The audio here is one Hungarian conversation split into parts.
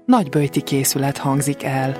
nagyböjti készület hangzik el.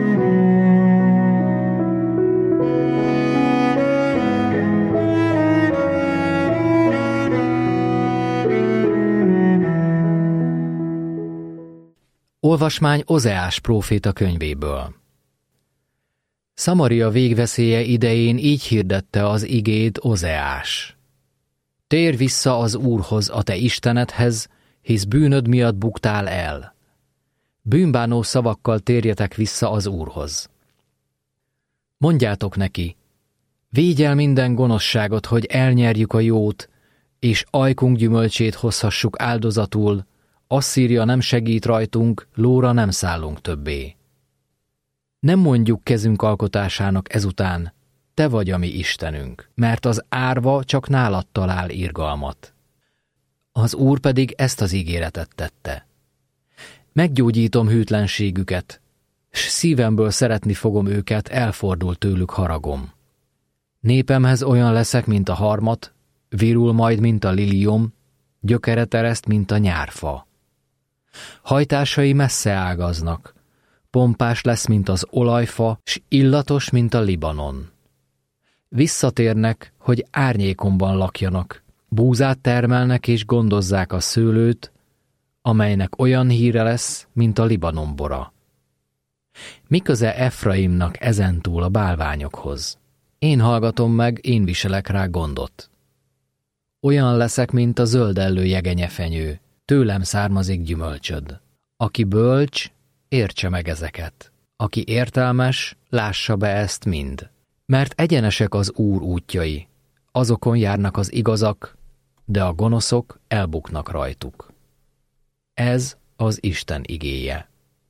Olvasmány Ozeás próféta könyvéből. Szamaria végveszélye idején így hirdette az igét Ozeás. Térj vissza az Úrhoz, a te Istenedhez, hisz bűnöd miatt buktál el. Bűnbánó szavakkal térjetek vissza az Úrhoz. Mondjátok neki, védj el minden gonoszságot, hogy elnyerjük a jót, és ajkunk gyümölcsét hozhassuk áldozatul, Asszíria nem segít rajtunk, lóra nem szállunk többé. Nem mondjuk kezünk alkotásának ezután, te vagy a mi Istenünk, mert az árva csak nálad talál irgalmat. Az Úr pedig ezt az ígéretet tette. Meggyógyítom hűtlenségüket, s szívemből szeretni fogom őket, elfordul tőlük haragom. Népemhez olyan leszek, mint a harmat, virul majd, mint a liliom, gyökere tereszt, mint a nyárfa. Hajtásai messze ágaznak, pompás lesz, mint az olajfa, s illatos, mint a Libanon. Visszatérnek, hogy árnyékomban lakjanak, búzát termelnek és gondozzák a szőlőt, amelynek olyan híre lesz, mint a Libanon bora. Mi köze Efraimnak ezentúl a bálványokhoz? Én hallgatom meg, én viselek rá gondot. Olyan leszek, mint a zöldellő jegenyefenyő, tőlem származik gyümölcsöd. Aki bölcs, értse meg ezeket. Aki értelmes, lássa be ezt mind. Mert egyenesek az Úr útjai, azokon járnak az igazak, de a gonoszok elbuknak rajtuk. Ez az Isten igéje.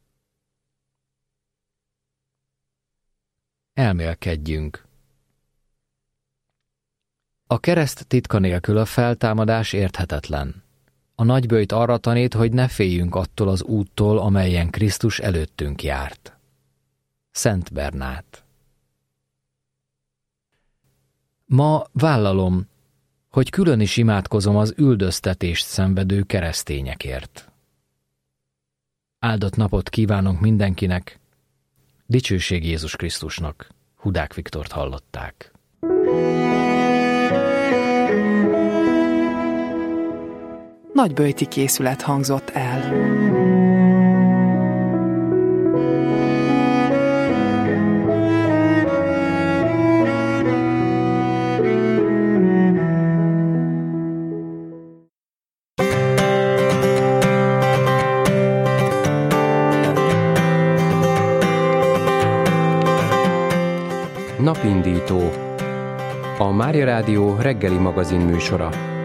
Elmélkedjünk. A kereszt titka nélkül a feltámadás érthetetlen. A nagyböjt arra tanít, hogy ne féljünk attól az úttól, amelyen Krisztus előttünk járt. Szent Bernát. Ma vállalom, hogy külön is imádkozom az üldöztetést szenvedő keresztényekért. Áldott napot kívánunk mindenkinek, dicsőség Jézus Krisztusnak. Hudák Viktort hallották. Nagyböjti készület hangzott el. Napindító. A Mária Rádió reggeli magazin műsora.